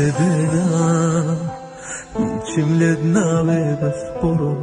ببینم هیچیم لد نوه بس برو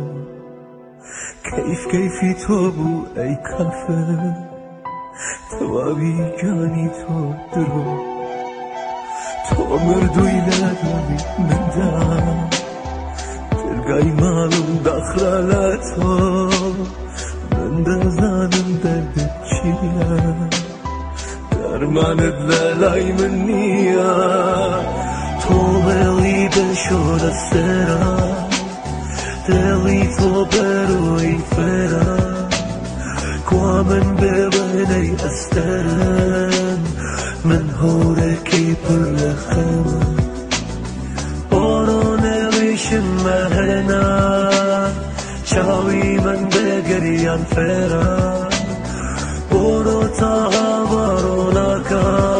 کیفی تو بو ای کافه تو بیگانی تو درو تو مردوی لدوی من دم تلقای مالم داخرالاتو من دزانم درد چیه درمانت لالای من نیه تو بلی بشور السرا دلی تو بروی فرا کوامن ببنی استرن من هورکی پر لخم بارون ریشم مهنا چاوی من بگریان فرا برو تا بارو نکن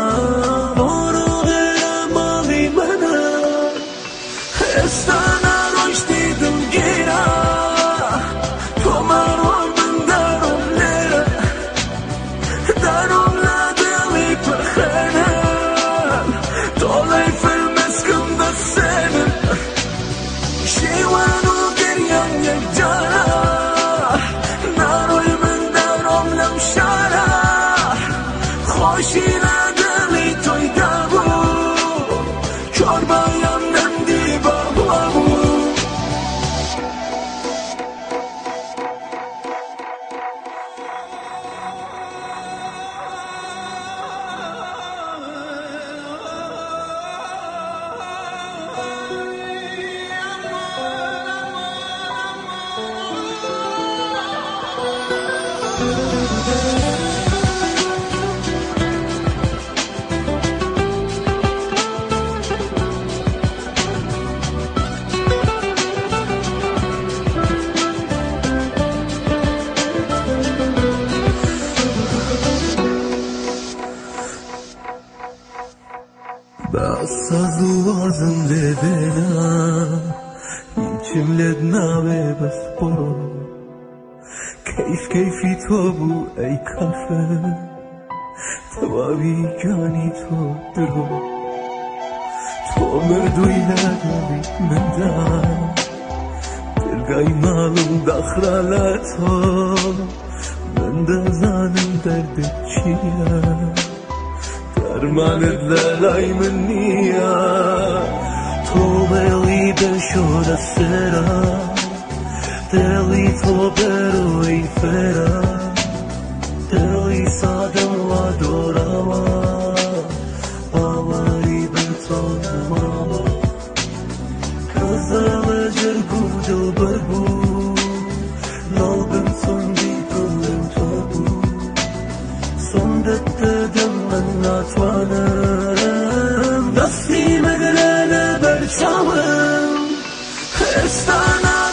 بس از وازم لبنم هیچیم لد نوه بس برو کیفی تو بو ای کافه تو بیگانی تو درو تو مردوی لدوی من دم دلگای مالم داخرالاتو من دزانم درد چیه درمانت لالای من نیه تو بلی بشور السرا دلی تو بروی فرا دلی سادم و دورما باوری به تو ماما کزال جرگو دل بربو نالبم سندی دلم تو بو سندت دم من ناتوانم دستی مگلانه برچاوم استانا